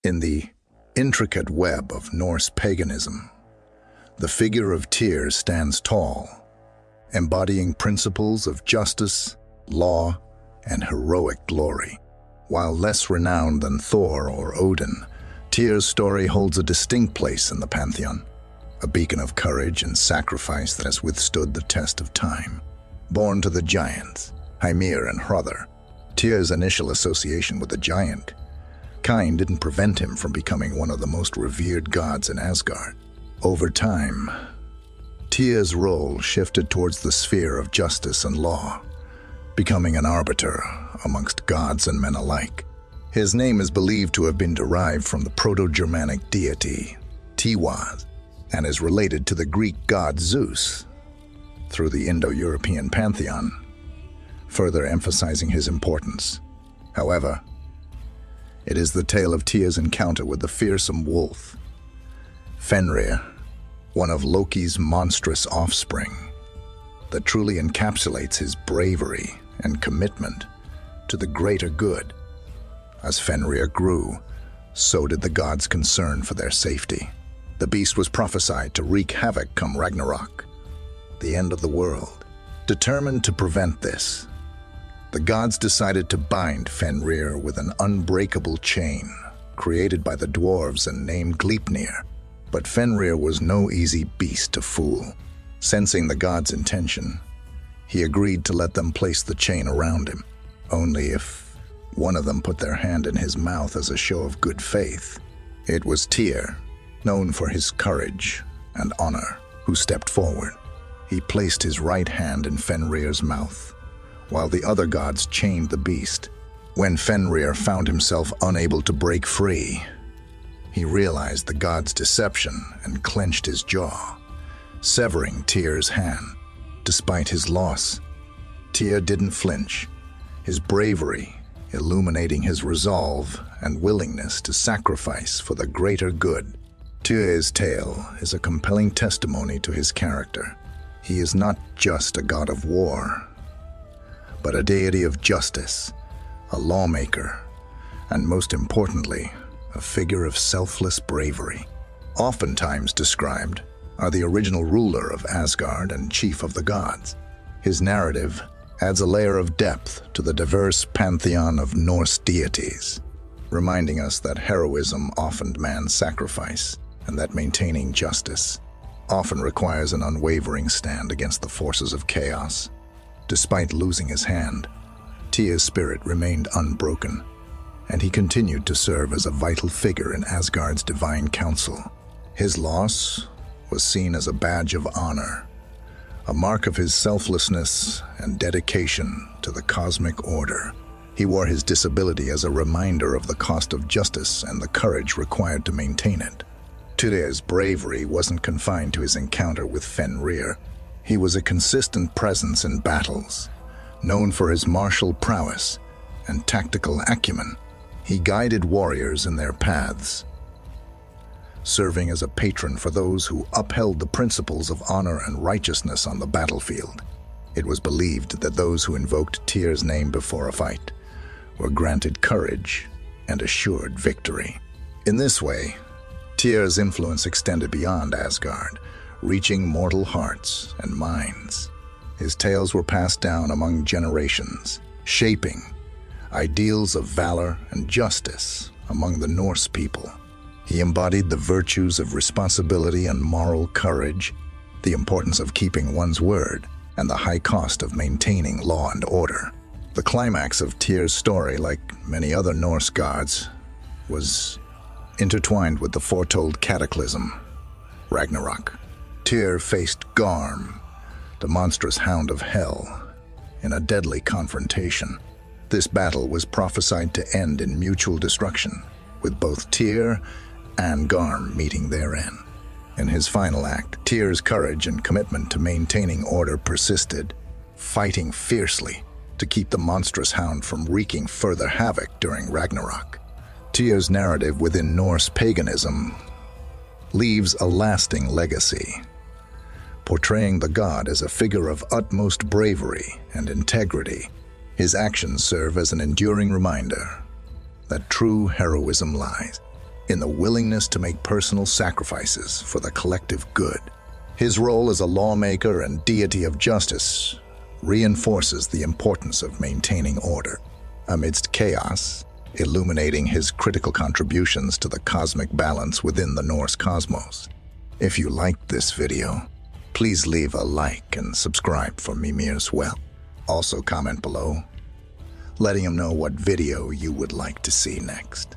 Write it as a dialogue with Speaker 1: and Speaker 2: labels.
Speaker 1: In the intricate web of Norse paganism, the figure of Tyr stands tall, embodying principles of justice, law, and heroic glory. While less renowned than Thor or Odin, Tyr's story holds a distinct place in the pantheon, a beacon of courage and sacrifice that has withstood the test of time. Born to the giants, Hymir and Hrothgar, Tyr's initial association with the giant kind didn't prevent him from becoming one of the most revered gods in Asgard. Over time, Tyr's role shifted towards the sphere of justice and law, becoming an arbiter amongst gods and men alike. His name is believed to have been derived from the Proto-Germanic deity Tiwaz and is related to the Greek god Zeus through the Indo-European pantheon, further emphasizing his importance. However, it is the tale of Tyr's encounter with the fearsome wolf, Fenrir, one of Loki's monstrous offspring, that truly encapsulates his bravery and commitment to the greater good. As Fenrir grew, so did the gods' concern for their safety. The beast was prophesied to wreak havoc come Ragnarok, the end of the world. Determined to prevent this, the gods decided to bind Fenrir with an unbreakable chain created by the dwarves and named Gleipnir. But Fenrir was no easy beast to fool. Sensing the gods' intention, he agreed to let them place the chain around him, only if one of them put their hand in his mouth as a show of good faith. It was Tyr, known for his courage and honor, who stepped forward. He placed his right hand in Fenrir's mouth, while the other gods chained the beast. When Fenrir found himself unable to break free, he realized the god's deception and clenched his jaw, severing Tyr's hand. Despite his loss, Tyr didn't flinch, his bravery illuminating his resolve and willingness to sacrifice for the greater good. Tyr's tale is a compelling testimony to his character. He is not just a god of war, but a deity of justice, a lawmaker, and most importantly, a figure of selfless bravery. Oftentimes described are the original ruler of Asgard and chief of the gods. His narrative adds a layer of depth to the diverse pantheon of Norse deities, reminding us that heroism often demands sacrifice and that maintaining justice often requires an unwavering stand against the forces of chaos. Despite losing his hand, Tyr's spirit remained unbroken, and he continued to serve as a vital figure in Asgard's divine council. His loss was seen as a badge of honor, a mark of his selflessness and dedication to the cosmic order. He wore his disability as a reminder of the cost of justice and the courage required to maintain it. Tyr's bravery wasn't confined to his encounter with Fenrir. He was a consistent presence in battles, known for his martial prowess and tactical acumen. He guided warriors in their paths, serving as a patron for those who upheld the principles of honor and righteousness on the battlefield. It was believed that those who invoked Tyr's name before a fight were granted courage and assured victory. In this way, Tyr's influence extended beyond Asgard, reaching mortal hearts and minds. His tales were passed down among generations, shaping ideals of valor and justice among the Norse people. He embodied the virtues of responsibility and moral courage, the importance of keeping one's word, and the high cost of maintaining law and order. The climax of Tyr's story, like many other Norse gods, was intertwined with the foretold cataclysm, Ragnarok. Tyr faced Garm, the monstrous hound of hell, in a deadly confrontation. This battle was prophesied to end in mutual destruction, with both Tyr and Garm meeting their end. In his final act, Tyr's courage and commitment to maintaining order persisted, fighting fiercely to keep the monstrous hound from wreaking further havoc during Ragnarok. Tyr's narrative within Norse paganism leaves a lasting legacy, portraying the god as a figure of utmost bravery and integrity. His actions serve as an enduring reminder that true heroism lies in the willingness to make personal sacrifices for the collective good. His role as a lawmaker and deity of justice reinforces the importance of maintaining order amidst chaos, illuminating his critical contributions to the cosmic balance within the Norse cosmos. If you liked this video, please leave a like and subscribe for Mimir's Well. Also comment below, letting him know what video you would like to see next.